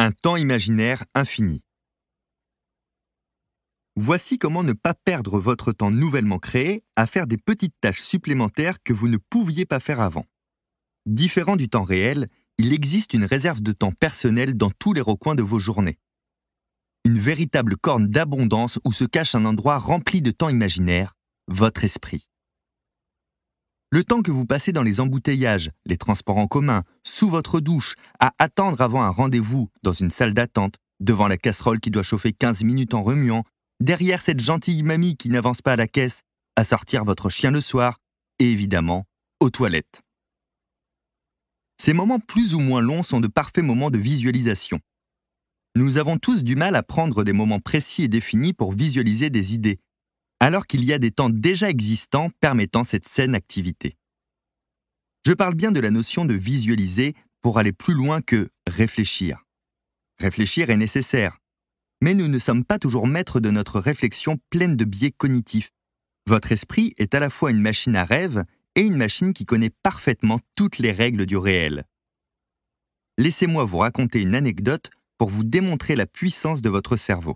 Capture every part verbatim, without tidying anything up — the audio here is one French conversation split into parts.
Un temps imaginaire infini. Voici comment ne pas perdre votre temps nouvellement créé à faire des petites tâches supplémentaires que vous ne pouviez pas faire avant. Différent du temps réel, il existe une réserve de temps personnel dans tous les recoins de vos journées. Une véritable corne d'abondance où se cache un endroit rempli de temps imaginaire, votre esprit. Le temps que vous passez dans les embouteillages, les transports en commun, sous votre douche, à attendre avant un rendez-vous dans une salle d'attente, devant la casserole qui doit chauffer quinze minutes en remuant, derrière cette gentille mamie qui n'avance pas à la caisse, à sortir votre chien le soir, et évidemment, aux toilettes. Ces moments plus ou moins longs sont de parfaits moments de visualisation. Nous avons tous du mal à prendre des moments précis et définis pour visualiser des idées, alors qu'il y a des temps déjà existants permettant cette saine activité. Je parle bien de la notion de visualiser pour aller plus loin que réfléchir. Réfléchir est nécessaire, mais nous ne sommes pas toujours maîtres de notre réflexion pleine de biais cognitifs. Votre esprit est à la fois une machine à rêve et une machine qui connaît parfaitement toutes les règles du réel. Laissez-moi vous raconter une anecdote pour vous démontrer la puissance de votre cerveau.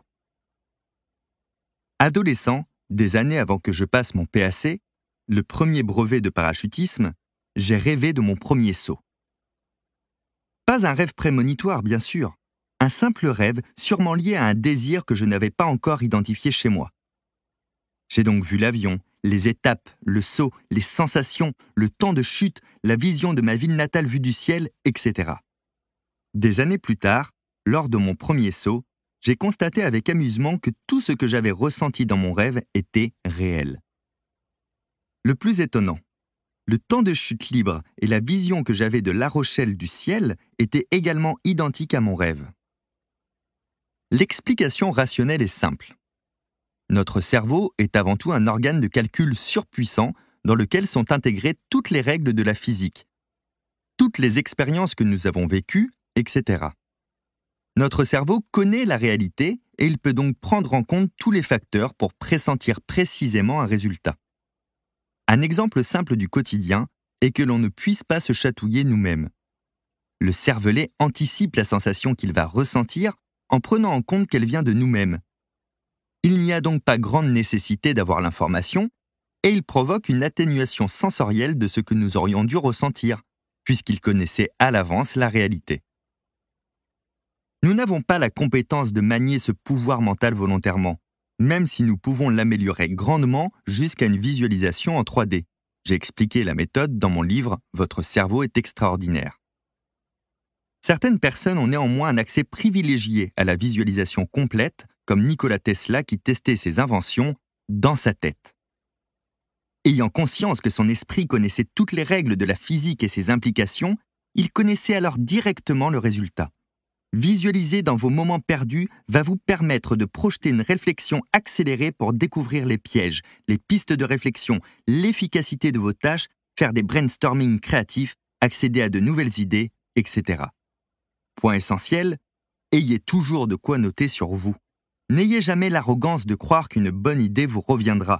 Adolescent, des années avant que je passe mon P A C, le premier brevet de parachutisme, j'ai rêvé de mon premier saut. Pas un rêve prémonitoire, bien sûr. Un simple rêve sûrement lié à un désir que je n'avais pas encore identifié chez moi. J'ai donc vu l'avion, les étapes, le saut, les sensations, le temps de chute, la vision de ma ville natale vue du ciel, et cetera. Des années plus tard, lors de mon premier saut, j'ai constaté avec amusement que tout ce que j'avais ressenti dans mon rêve était réel. Le plus étonnant, le temps de chute libre et la vision que j'avais de La Rochelle du ciel étaient également identiques à mon rêve. L'explication rationnelle est simple. Notre cerveau est avant tout un organe de calcul surpuissant dans lequel sont intégrées toutes les règles de la physique, toutes les expériences que nous avons vécues, et cetera. Notre cerveau connaît la réalité et il peut donc prendre en compte tous les facteurs pour pressentir précisément un résultat. Un exemple simple du quotidien est que l'on ne puisse pas se chatouiller nous-mêmes. Le cervelet anticipe la sensation qu'il va ressentir en prenant en compte qu'elle vient de nous-mêmes. Il n'y a donc pas grande nécessité d'avoir l'information et il provoque une atténuation sensorielle de ce que nous aurions dû ressentir, puisqu'il connaissait à l'avance la réalité. Nous n'avons pas la compétence de manier ce pouvoir mental volontairement, même si nous pouvons l'améliorer grandement jusqu'à une visualisation en trois D. J'ai expliqué la méthode dans mon livre « Votre cerveau est extraordinaire ». Certaines personnes ont néanmoins un accès privilégié à la visualisation complète, comme Nikola Tesla qui testait ses inventions dans sa tête. Ayant conscience que son esprit connaissait toutes les règles de la physique et ses implications, il connaissait alors directement le résultat. Visualiser dans vos moments perdus va vous permettre de projeter une réflexion accélérée pour découvrir les pièges, les pistes de réflexion, l'efficacité de vos tâches, faire des brainstorming créatifs, accéder à de nouvelles idées, et cetera. Point essentiel, ayez toujours de quoi noter sur vous. N'ayez jamais l'arrogance de croire qu'une bonne idée vous reviendra.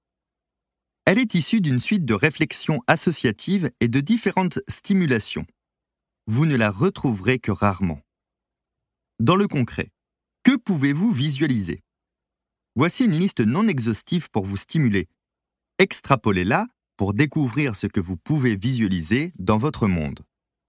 Elle est issue d'une suite de réflexions associatives et de différentes stimulations. Vous ne la retrouverez que rarement. Dans le concret, que pouvez-vous visualiser? Voici une liste non exhaustive pour vous stimuler. Extrapolez-la pour découvrir ce que vous pouvez visualiser dans votre monde.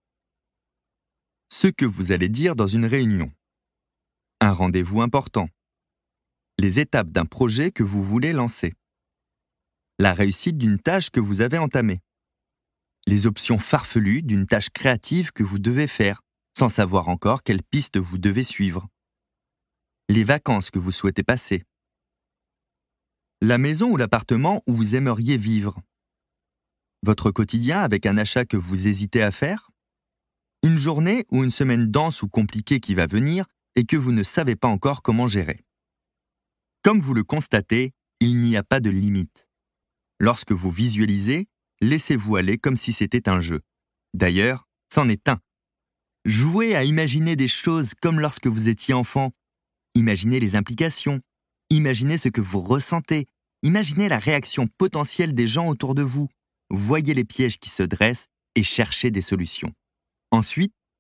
Ce que vous allez dire dans une réunion. Un rendez-vous important. Les étapes d'un projet que vous voulez lancer. La réussite d'une tâche que vous avez entamée. Les options farfelues d'une tâche créative que vous devez faire, sans savoir encore quelle piste vous devez suivre. Les vacances que vous souhaitez passer. La maison ou l'appartement où vous aimeriez vivre. Votre quotidien avec un achat que vous hésitez à faire. Une journée ou une semaine dense ou compliquée qui va venir et que vous ne savez pas encore comment gérer. Comme vous le constatez, il n'y a pas de limite. Lorsque vous visualisez, laissez-vous aller comme si c'était un jeu. D'ailleurs, c'en est un. Jouez à imaginer des choses comme lorsque vous étiez enfant. Imaginez les implications. Imaginez ce que vous ressentez. Imaginez la réaction potentielle des gens autour de vous. Voyez les pièges qui se dressent et cherchez des solutions. Ensuite,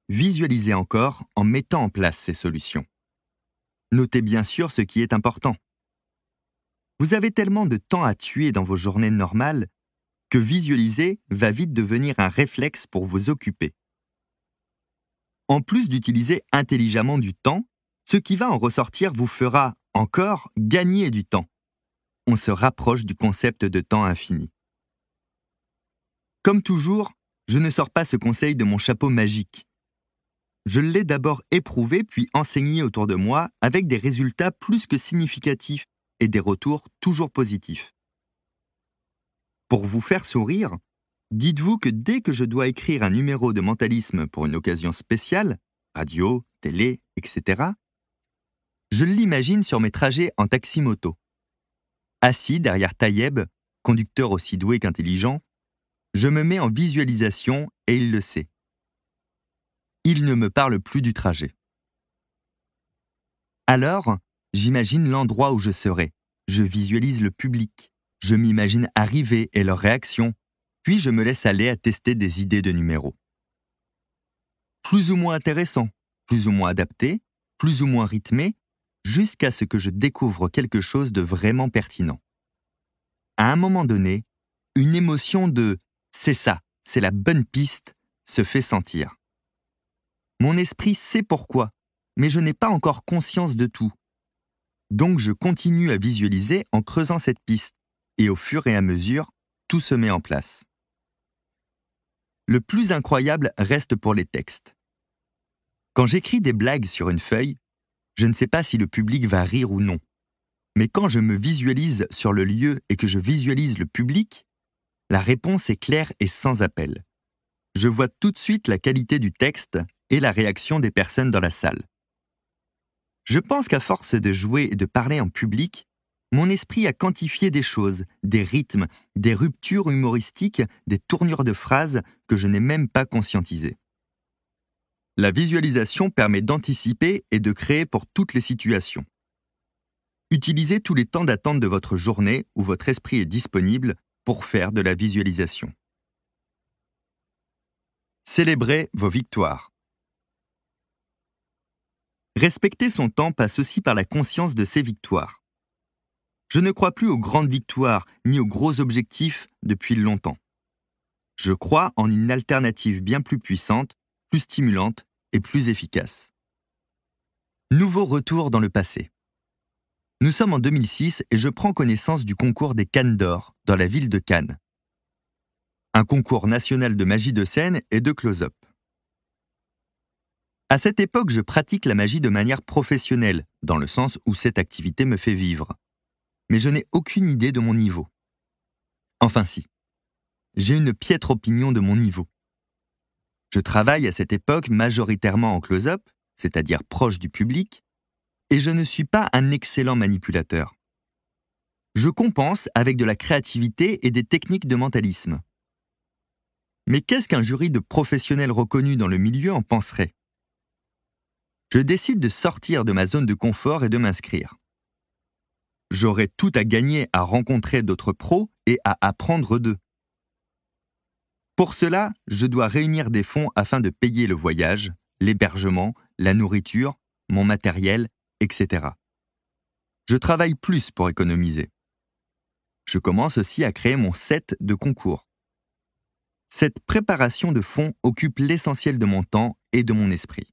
visualisez encore en mettant en place ces solutions. Notez bien sûr ce qui est important. Vous avez tellement de temps à tuer dans vos journées normales que visualiser va vite devenir un réflexe pour vous occuper. En plus d'utiliser intelligemment du temps, ce qui va en ressortir vous fera encore gagner du temps. On se rapproche du concept de temps infini. Comme toujours, je ne sors pas ce conseil de mon chapeau magique. Je l'ai d'abord éprouvé puis enseigné autour de moi avec des résultats plus que significatifs et des retours toujours positifs. Pour vous faire sourire, dites-vous que dès que je dois écrire un numéro de mentalisme pour une occasion spéciale, radio, télé, et cetera, je l'imagine sur mes trajets en taxi-moto. Assis derrière Taïeb, conducteur aussi doué qu'intelligent, je me mets en visualisation et il le sait. Il ne me parle plus du trajet. Alors, j'imagine l'endroit où je serai. Je visualise le public. Je m'imagine arriver et leur réaction. Puis je me laisse aller à tester des idées de numéros. Plus ou moins intéressant, plus ou moins adapté, plus ou moins rythmé, jusqu'à ce que je découvre quelque chose de vraiment pertinent. À un moment donné, une émotion de « c'est ça, c'est la bonne piste » se fait sentir. Mon esprit sait pourquoi, mais je n'ai pas encore conscience de tout. Donc je continue à visualiser en creusant cette piste, et au fur et à mesure, tout se met en place. Le plus incroyable reste pour les textes. Quand j'écris des blagues sur une feuille, je ne sais pas si le public va rire ou non. Mais quand je me visualise sur le lieu et que je visualise le public, la réponse est claire et sans appel. Je vois tout de suite la qualité du texte et la réaction des personnes dans la salle. Je pense qu'à force de jouer et de parler en public, mon esprit a quantifié des choses, des rythmes, des ruptures humoristiques, des tournures de phrases que je n'ai même pas conscientisées. La visualisation permet d'anticiper et de créer pour toutes les situations. Utilisez tous les temps d'attente de votre journée où votre esprit est disponible pour faire de la visualisation. Célébrez vos victoires. Respecter son temps passe aussi par la conscience de ses victoires. Je ne crois plus aux grandes victoires ni aux gros objectifs depuis longtemps. Je crois en une alternative bien plus puissante, plus stimulante et plus efficace. Nouveau retour dans le passé. Nous sommes en deux mille six et je prends connaissance du concours des Cannes d'Or dans la ville de Cannes. Un concours national de magie de scène et de close-up. À cette époque, je pratique la magie de manière professionnelle, dans le sens où cette activité me fait vivre. Mais je n'ai aucune idée de mon niveau. Enfin si, j'ai une piètre opinion de mon niveau. Je travaille à cette époque majoritairement en close-up, c'est-à-dire proche du public, et je ne suis pas un excellent manipulateur. Je compense avec de la créativité et des techniques de mentalisme. Mais qu'est-ce qu'un jury de professionnels reconnus dans le milieu en penserait ? Je décide de sortir de ma zone de confort et de m'inscrire. J'aurai tout à gagner à rencontrer d'autres pros et à apprendre d'eux. Pour cela, je dois réunir des fonds afin de payer le voyage, l'hébergement, la nourriture, mon matériel, et cetera. Je travaille plus pour économiser. Je commence aussi à créer mon set de concours. Cette préparation de fonds occupe l'essentiel de mon temps et de mon esprit.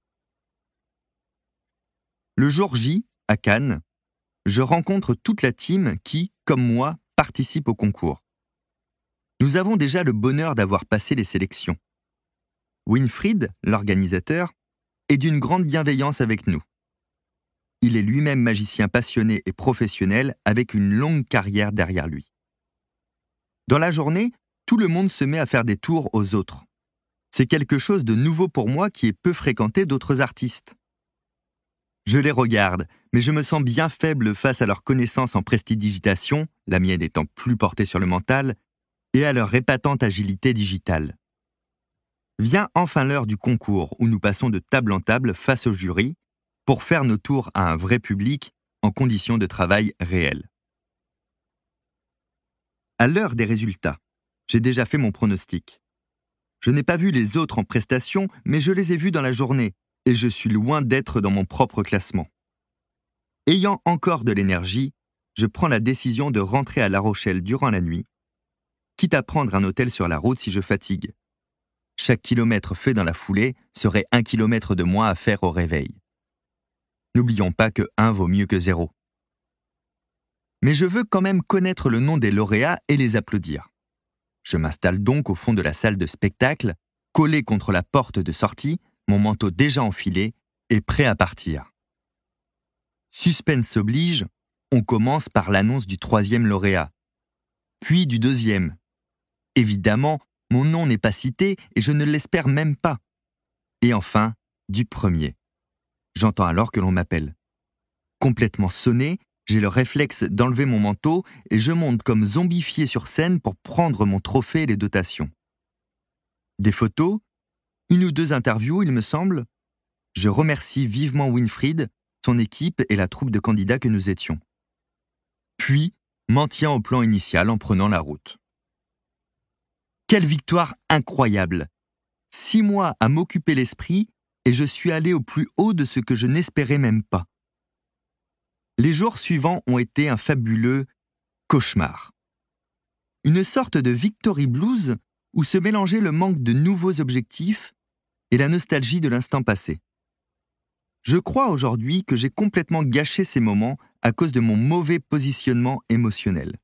Le jour J, à Cannes, je rencontre toute la team qui, comme moi, participe au concours. Nous avons déjà le bonheur d'avoir passé les sélections. Winfried, l'organisateur, est d'une grande bienveillance avec nous. Il est lui-même magicien passionné et professionnel avec une longue carrière derrière lui. Dans la journée, tout le monde se met à faire des tours aux autres. C'est quelque chose de nouveau pour moi qui est peu fréquenté d'autres artistes. Je les regarde, mais je me sens bien faible face à leur connaissance en prestidigitation, la mienne étant plus portée sur le mental, et à leur épatante agilité digitale. Vient enfin l'heure du concours où nous passons de table en table face au jury pour faire nos tours à un vrai public en conditions de travail réelles. À l'heure des résultats, j'ai déjà fait mon pronostic. Je n'ai pas vu les autres en prestation, mais je les ai vus dans la journée, et je suis loin d'être dans mon propre classement. Ayant encore de l'énergie, je prends la décision de rentrer à La Rochelle durant la nuit, quitte à prendre un hôtel sur la route si je fatigue. Chaque kilomètre fait dans la foulée serait un kilomètre de moins à faire au réveil. N'oublions pas que un vaut mieux que zéro. Mais je veux quand même connaître le nom des lauréats et les applaudir. Je m'installe donc au fond de la salle de spectacle, collé contre la porte de sortie, mon manteau déjà enfilé et prêt à partir. Suspense oblige, on commence par l'annonce du troisième lauréat, puis du deuxième. Évidemment, mon nom n'est pas cité et je ne l'espère même pas. Et enfin, du premier. J'entends alors que l'on m'appelle. Complètement sonné, j'ai le réflexe d'enlever mon manteau et je monte comme zombifié sur scène pour prendre mon trophée et les dotations. Des photos, une ou deux interviews, il me semble. Je remercie vivement Winfried, son équipe et la troupe de candidats que nous étions. Puis, m'en tiens au plan initial en prenant la route. Quelle victoire incroyable! Six mois à m'occuper l'esprit et je suis allé au plus haut de ce que je n'espérais même pas. Les jours suivants ont été un fabuleux cauchemar. Une sorte de victory blues où se mélangeait le manque de nouveaux objectifs et la nostalgie de l'instant passé. Je crois aujourd'hui que j'ai complètement gâché ces moments à cause de mon mauvais positionnement émotionnel.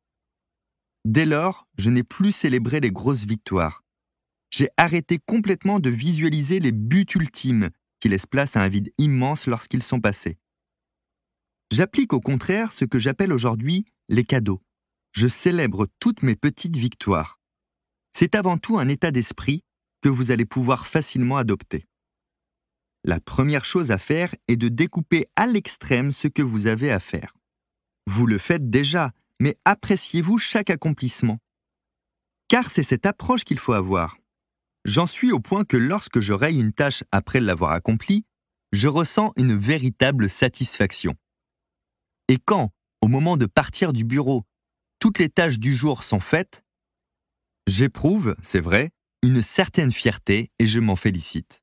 Dès lors, je n'ai plus célébré les grosses victoires. J'ai arrêté complètement de visualiser les buts ultimes qui laissent place à un vide immense lorsqu'ils sont passés. J'applique au contraire ce que j'appelle aujourd'hui les cadeaux. Je célèbre toutes mes petites victoires. C'est avant tout un état d'esprit que vous allez pouvoir facilement adopter. La première chose à faire est de découper à l'extrême ce que vous avez à faire. Vous le faites déjà, mais appréciez-vous chaque accomplissement. Car c'est cette approche qu'il faut avoir. J'en suis au point que lorsque je raye une tâche après l'avoir accomplie, je ressens une véritable satisfaction. Et quand, au moment de partir du bureau, toutes les tâches du jour sont faites, j'éprouve, c'est vrai, une certaine fierté et je m'en félicite.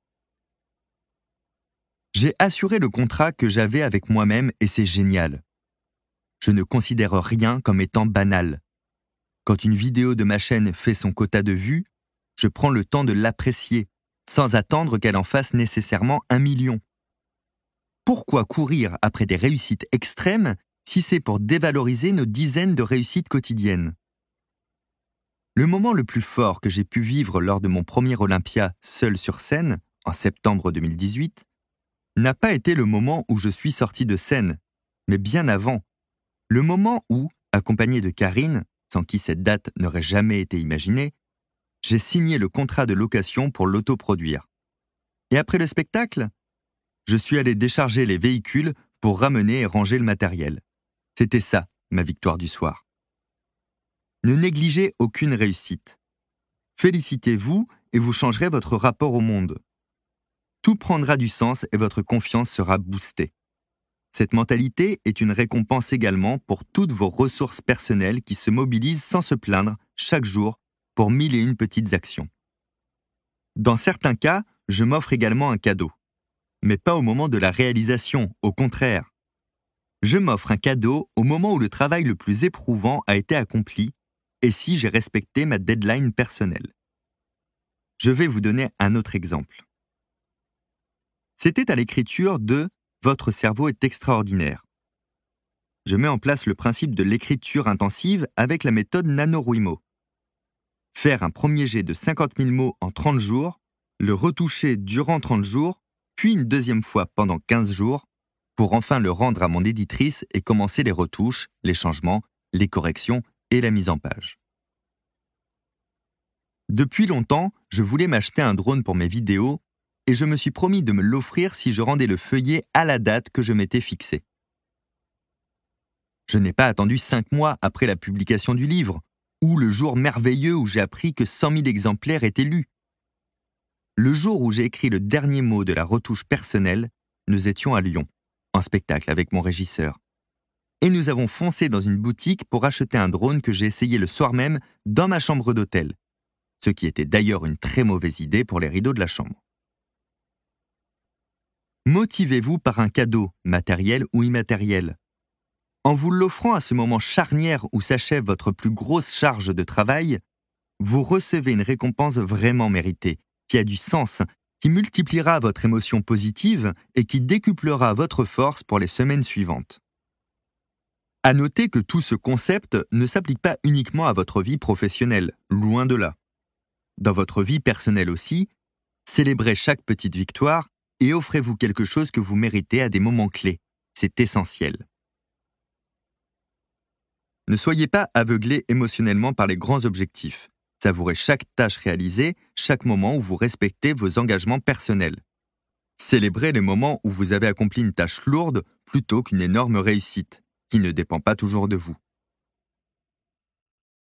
J'ai assuré le contrat que j'avais avec moi-même et c'est génial. Je ne considère rien comme étant banal. Quand une vidéo de ma chaîne fait son quota de vues, je prends le temps de l'apprécier, sans attendre qu'elle en fasse nécessairement un million. Pourquoi courir après des réussites extrêmes si c'est pour dévaloriser nos dizaines de réussites quotidiennes? Le moment le plus fort que j'ai pu vivre lors de mon premier Olympia seul sur scène, en septembre deux mille dix-huit, n'a pas été le moment où je suis sorti de scène, mais bien avant. Le moment où, accompagné de Karine, sans qui cette date n'aurait jamais été imaginée, j'ai signé le contrat de location pour l'autoproduire. Et après le spectacle, je suis allé décharger les véhicules pour ramener et ranger le matériel. C'était ça, ma victoire du soir. Ne négligez aucune réussite. Félicitez-vous et vous changerez votre rapport au monde. Tout prendra du sens et votre confiance sera boostée. Cette mentalité est une récompense également pour toutes vos ressources personnelles qui se mobilisent sans se plaindre chaque jour pour mille et une petites actions. Dans certains cas, je m'offre également un cadeau. Mais pas au moment de la réalisation, au contraire. Je m'offre un cadeau au moment où le travail le plus éprouvant a été accompli et si j'ai respecté ma deadline personnelle. Je vais vous donner un autre exemple. C'était à l'écriture de « Votre cerveau est extraordinaire ». Je mets en place le principe de l'écriture intensive avec la méthode NaNoWriMo. Faire un premier jet de cinquante mille mots en trente jours, le retoucher durant trente jours, puis une deuxième fois pendant quinze jours, pour enfin le rendre à mon éditrice et commencer les retouches, les changements, les corrections et la mise en page. Depuis longtemps, je voulais m'acheter un drone pour mes vidéos et je me suis promis de me l'offrir si je rendais le feuillet à la date que je m'étais fixée. Je n'ai pas attendu cinq mois après la publication du livre, ou le jour merveilleux où j'ai appris que cent mille exemplaires étaient lus. Le jour où j'ai écrit le dernier mot de la retouche personnelle, nous étions à Lyon, en spectacle avec mon régisseur. Et nous avons foncé dans une boutique pour acheter un drone que j'ai essayé le soir même dans ma chambre d'hôtel. ce qui était d'ailleurs une très mauvaise idée pour les rideaux de la chambre. Motivez-vous par un cadeau, matériel ou immatériel. En vous l'offrant à ce moment charnière où s'achève votre plus grosse charge de travail, vous recevez une récompense vraiment méritée, qui a du sens, qui multipliera votre émotion positive et qui décuplera votre force pour les semaines suivantes. À noter que tout ce concept ne s'applique pas uniquement à votre vie professionnelle, loin de là. Dans votre vie personnelle aussi, célébrez chaque petite victoire et offrez-vous quelque chose que vous méritez à des moments clés. C'est essentiel. Ne soyez pas aveuglé émotionnellement par les grands objectifs. Savourez chaque tâche réalisée, chaque moment où vous respectez vos engagements personnels. Célébrez les moments où vous avez accompli une tâche lourde plutôt qu'une énorme réussite, qui ne dépend pas toujours de vous.